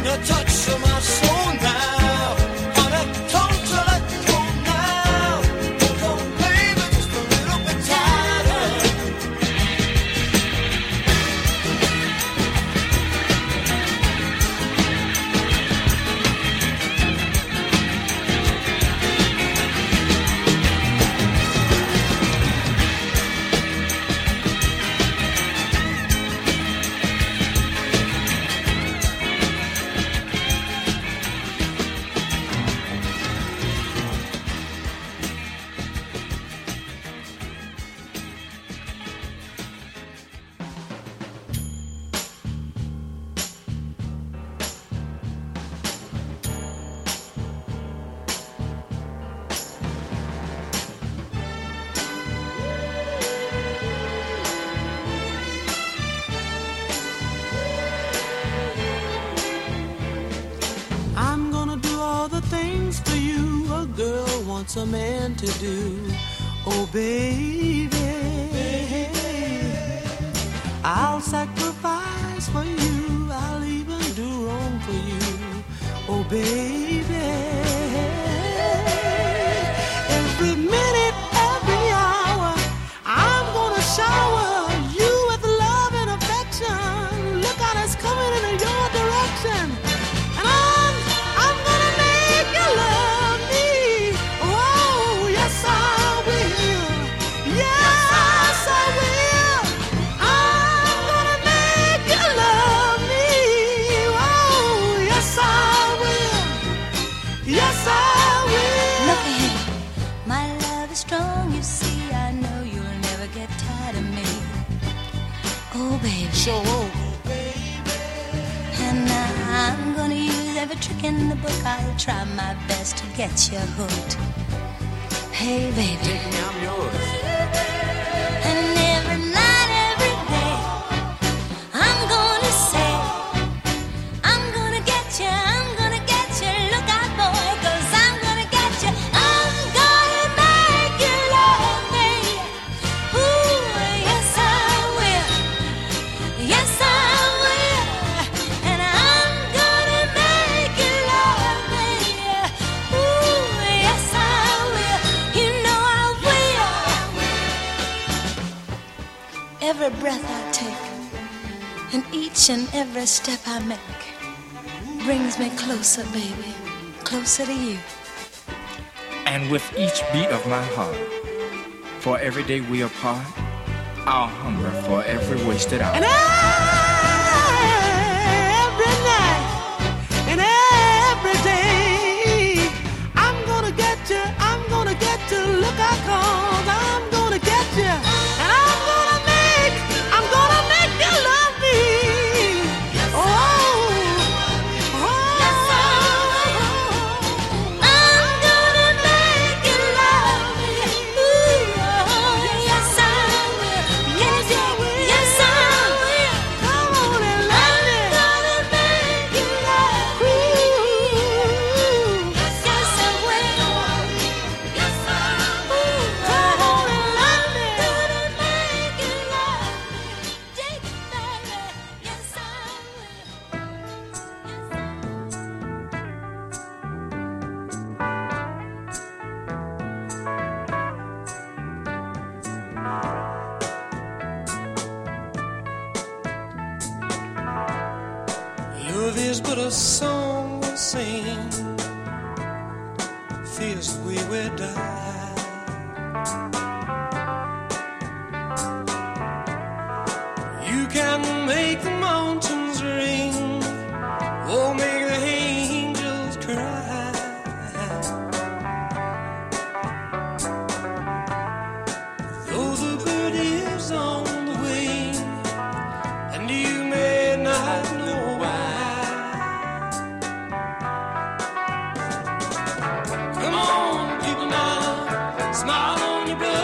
You touch my soul now. Wanna total let go now. Hold on, baby, just a little bit tighter. I'm gonna do all the things for you a girl wants a man to do. Oh, baby, I'll sacrifice for you. I'll even do wrong for you. Oh, baby, every minute, every hour, I'm gonna shower you with love and affection. Look out, it's coming in your direction. And I'm gonna make you love me. Oh, yes I will. Yes I will. I'm gonna make you love me. Oh, yes I will. Yes I will. Look ahead, my love is strong, you see. I know you'll never get tired of me. Oh, baby. So, And I'm gonna use every trick in the book. I'll try my best to get you hooked. Hey, baby. Take me, I'm yours. And every night, every day, I'm gonna say, I'm gonna get you, I'm gonna get you. Look out, boy, 'cause I'm gonna get you. I'm gonna make you love me. Ooh, yes I will. Yes I will. And I'm gonna make you love me. Ooh, yes I will. You know I will. Every breath I take and each and every step I make brings me closer, baby, closer to you. And with each beat of my heart, for every day we apart, I'll hunger for every wasted hour. and every night and every day, I'm gonna get you. I'm gonna get you. Look out, 'cause I'm gonna get you. And I'm gonna make you love me. Oh, I'm gonna make you love me. Ooh, yes I will. Yes I will. Yes I will. come on and love me. I'm gonna make you love me. Yes I will. Yes I will. Come on and love me. I'm gonna make you love me. Take it, baby. Yes I Love is but a song we sing, feels the way we die. You can make the mountains ring, or make the angels cry. Though the bird is on the wing, and you may not know why. Come on, people now, smile on your brother.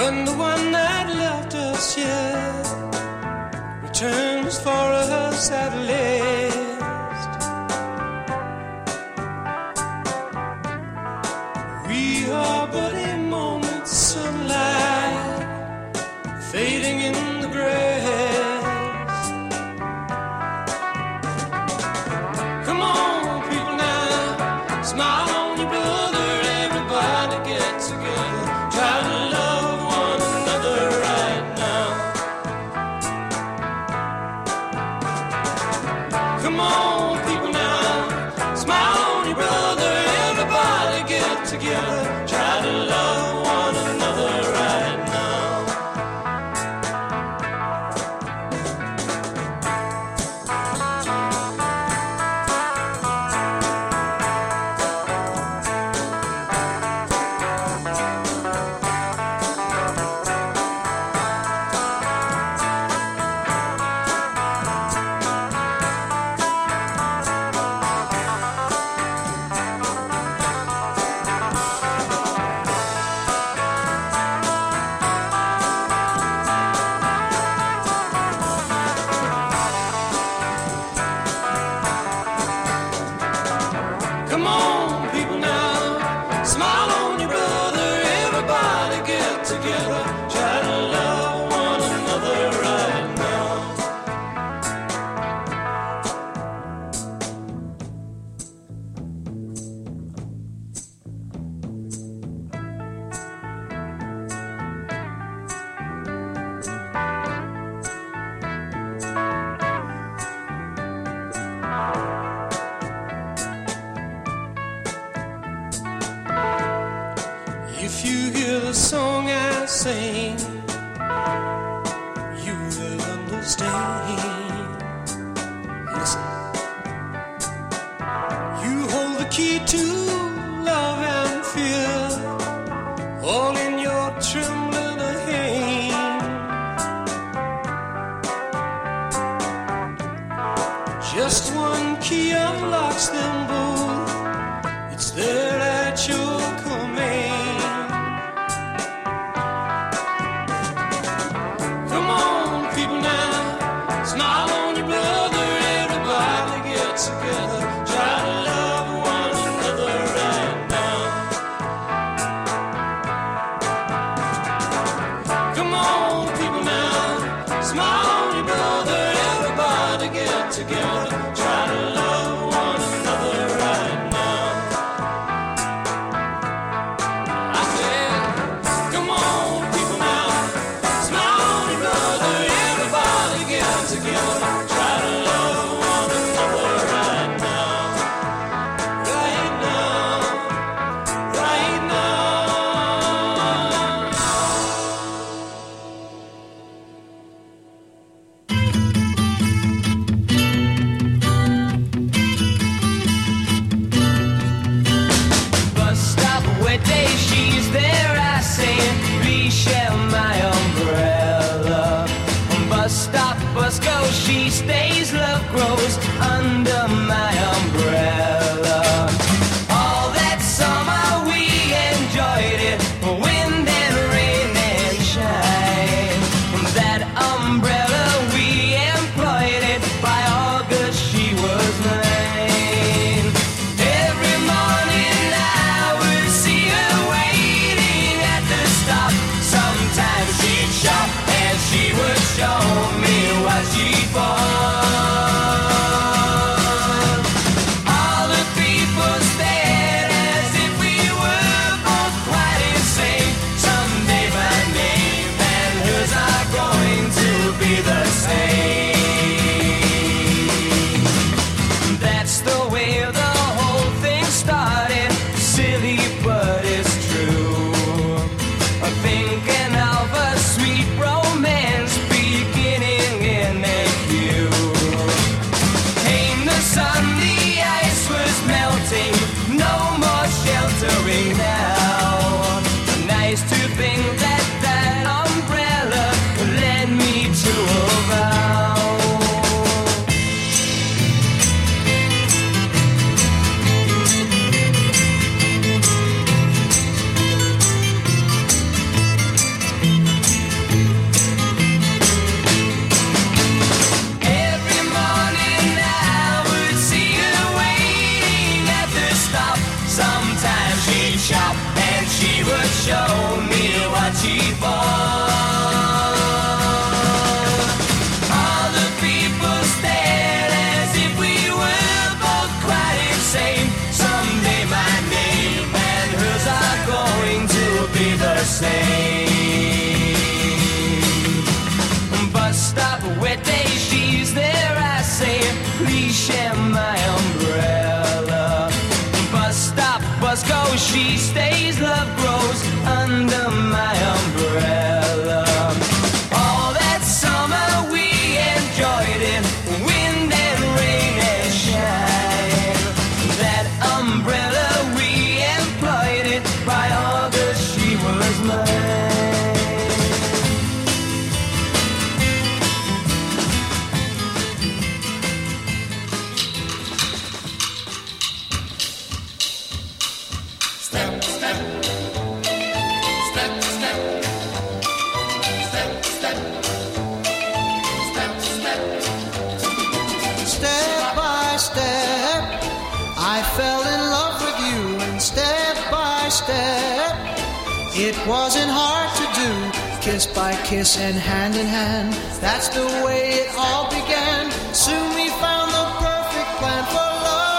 when the one that left us here returns for us at last. We are but a moment's sunlight fading in the grass. Come on, people now, smile on your brother, everybody get together, try to love one another right now. Come on, people now, smile on your brother, everybody get together, try to love one another right now. Come on, people now, smile on your brother, everybody get together, try to love one another right now. If you hear the song I sing, you will understand. Listen. You hold the key to love and fear, all in your trembling hand. Just one key unlocks them both. It's there at your command. Come on, people now, smile on your brother, everybody get together, try to love one another right now. Come on, people now, smile on your brother, everybody get together, try to love one another right now. I said, come on, people now, smile on your brother, everybody get together, try to love one another right now. Right now, right now. showed me what she bought. All the people stared as if we were both quite insane. Someday my name and hers are going to be the same. Bus stop, wet day, she's there, I say, please share my umbrella. Bus stop, bus goes, she stays, love grows under my umbrella. All that summer we enjoyed it, wind and rain and shine. That umbrella we employed it, by August she was mine. Step, step, step, step, step, step, step, step. Step by step, I fell in love with you, and step by step, it wasn't hard to do. Kiss by kiss and hand in hand, that's the way it all began. Soon we found the perfect plan for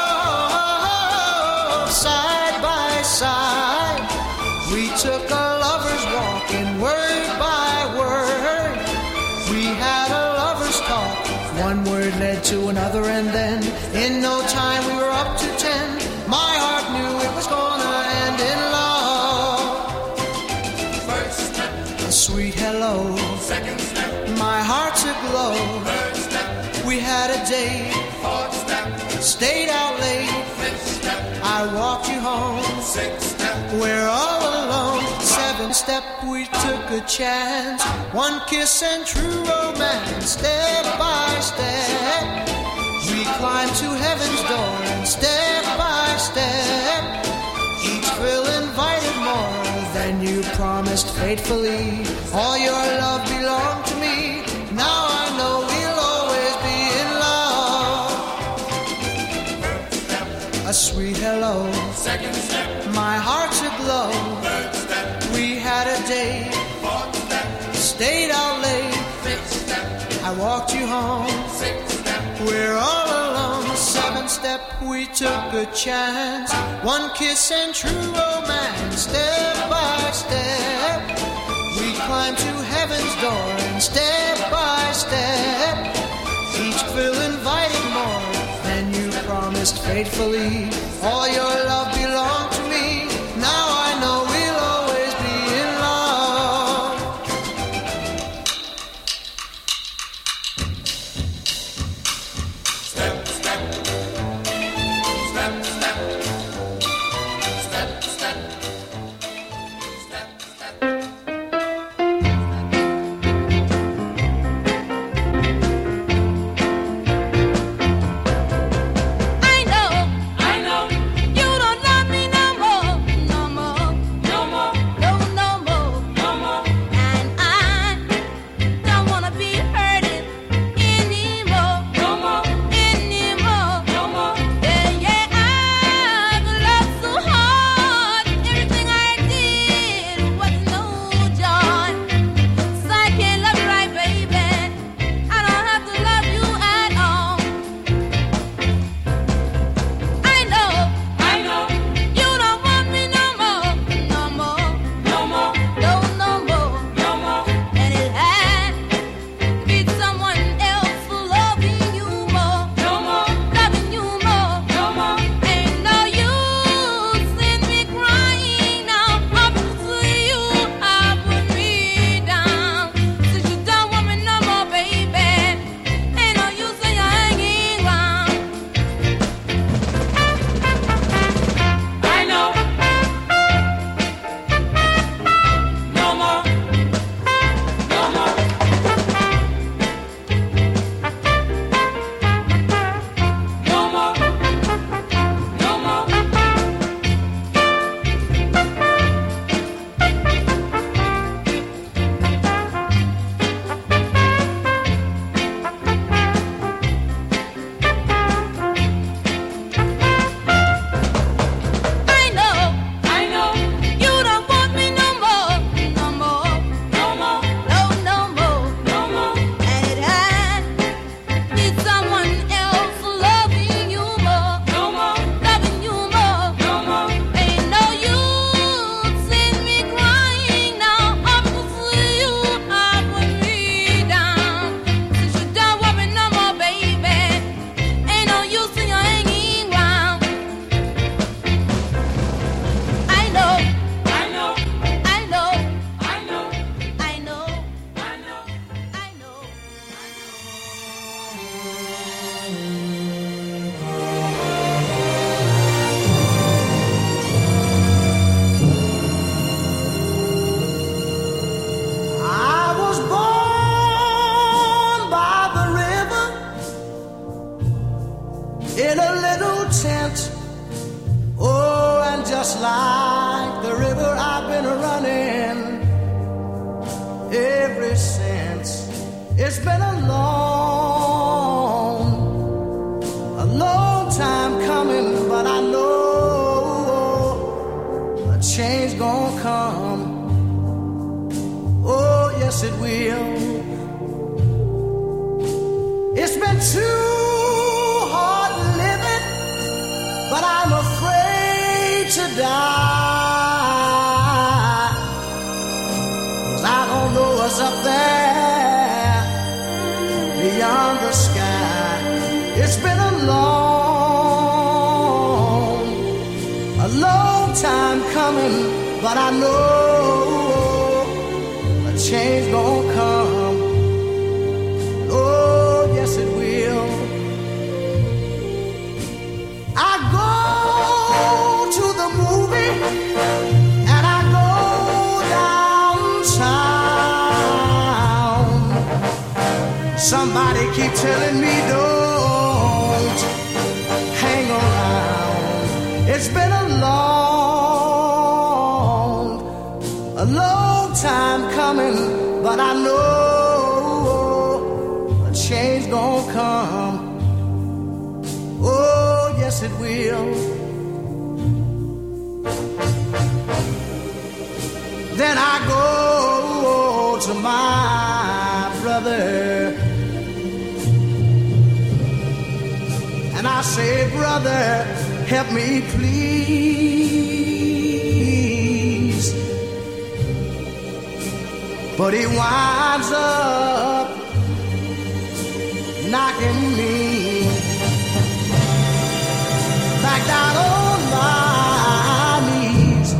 love. Side by side, we took a lover's walk, and word by word, we had a lover's talk. One word led to another, and then in no time we were up to 10. My heart knew it was gonna end in love. First step, A sweet hello, second step, my heart's aglow. third step, We had a date, fourth step, stayed out late. fifth step, I walked you home, sixth step, we're all alone. Seventh step, we took a chance. One kiss and true romance. Step by step, we climbed to heaven's door. And step by step, each thrill invited more. Then you promised faithfully, all your love belonged to me. Now I know we'll always be in love. A sweet hello, second step, my heart's aglow. third step, We had a date, fourth step, stayed out late. fifth step, I walked you home, sixth step, we're all alone. Seventh step, we took a chance. One kiss and true romance. Step by step, we climbed to heaven's door. And step by step, each thrill invited more. Then you promised faithfully, all your love belonged to me. Now I know we'll always be in love. step, step, step, step, step, step, step, step. It's been a long time coming, but I know a change gonna come. Oh, yes, it will. It's been too hard living, but I'm afraid to die. 'Cause I don't know what's up there beyond the sky. It's been a long time coming, but I know a change gonna come. Oh, yes it will. I go to the movie and I go downtown. Somebody keep telling me don't hang around. It's been a long time coming, but I know a change gonna come. Oh, yes it will. Then I go to my brother and I say, brother, help me please. But he winds up knocking me back down on my knees.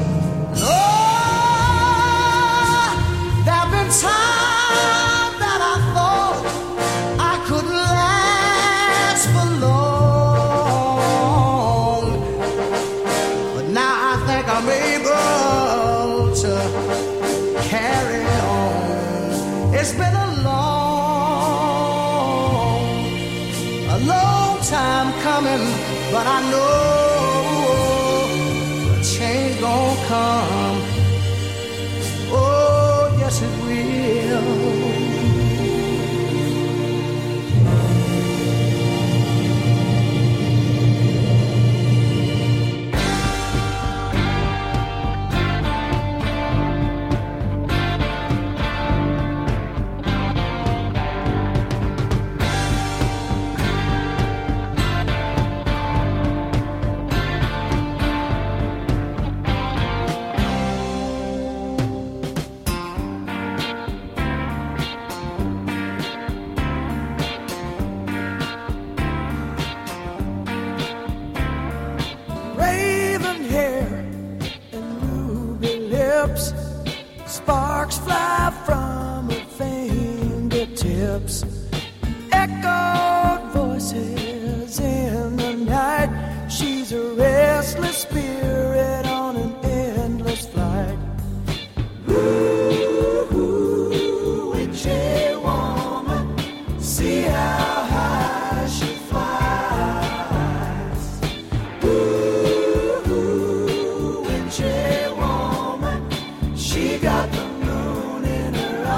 Oh, there've been times that I thought I couldn't last for long, but now I think I'm able to carry on. It's been a long time coming, but I know a change gonna come. Oh, yes it will. Raven hair and ruby lips, sparks fly from her fingertips. Echoed voices in the night. She's a restless spirit on an endless flight. Ooh, witchy woman, see how high she flies. Ooh, witchy woman, she got the moon in her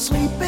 sleeping.